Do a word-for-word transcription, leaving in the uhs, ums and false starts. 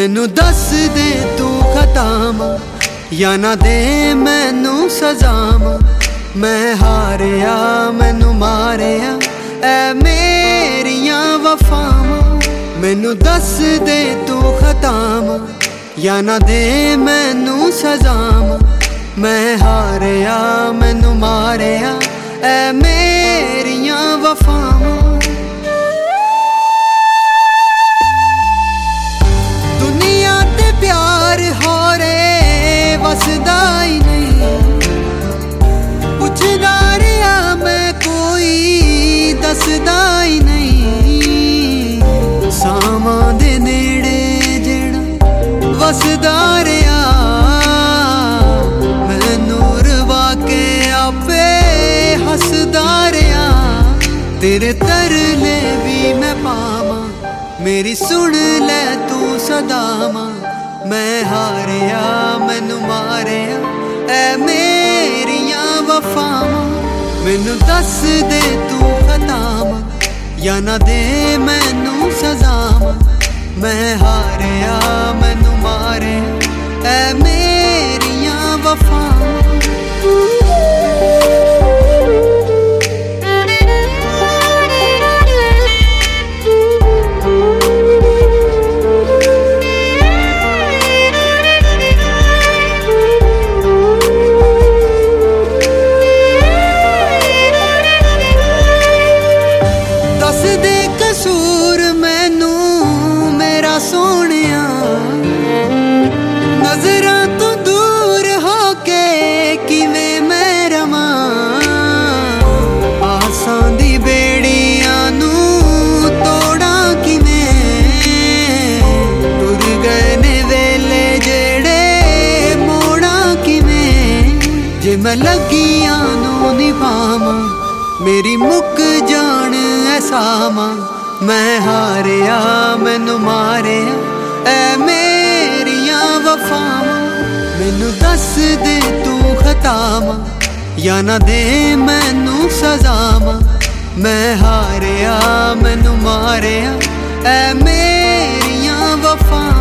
मैनू दस दे तू खतावा या ना दे मैनू सजावा। मैं हारिया मैनू मारिया ऐ मेरिया वफावा। मैनू दस दे तू खतावा या ना दे मैनू सजावा। मैं हारिया मैनू मारिया ऐ मेरिया वफावा। दुनिया ते प्यार हो रे वसदा ही नहीं। पुछदा रिया मैं कोई दसदा ही नहीं। सावां दे नेड़े जेड़ा वसदा रिया मैनू रवा के आपे हसदा रिया। तेरे तरले भी मैं पावां मेरी सुन ले तू सदावा। मैं हारिया मैनू मारिया ऐ मेरिया वफावा। मैनू दस दे तू खतावा या ना दे मैनू सजावा। मैं हारिया मैनू मारिया ऐ मेरिया वफावा। कसूर मैनू मेरा सोनिया नजरां तो दूर होके किवें मैं रवां। आसां दी बेड़ियां नू तोड़ां किवें। टुर गए ने वेले जेड़े मोड़ां किवें। जे मैं लगियां नू निभावां मेरी मुक जान ऐसावा। मैं हारिया मैनू मारिया ऐ मेरिया वफावा। मैनू दस दे तू खतावा या ना दे मैनू सजावा। मैं हारिया मैनू मारिया ऐ मेरिया वफावा।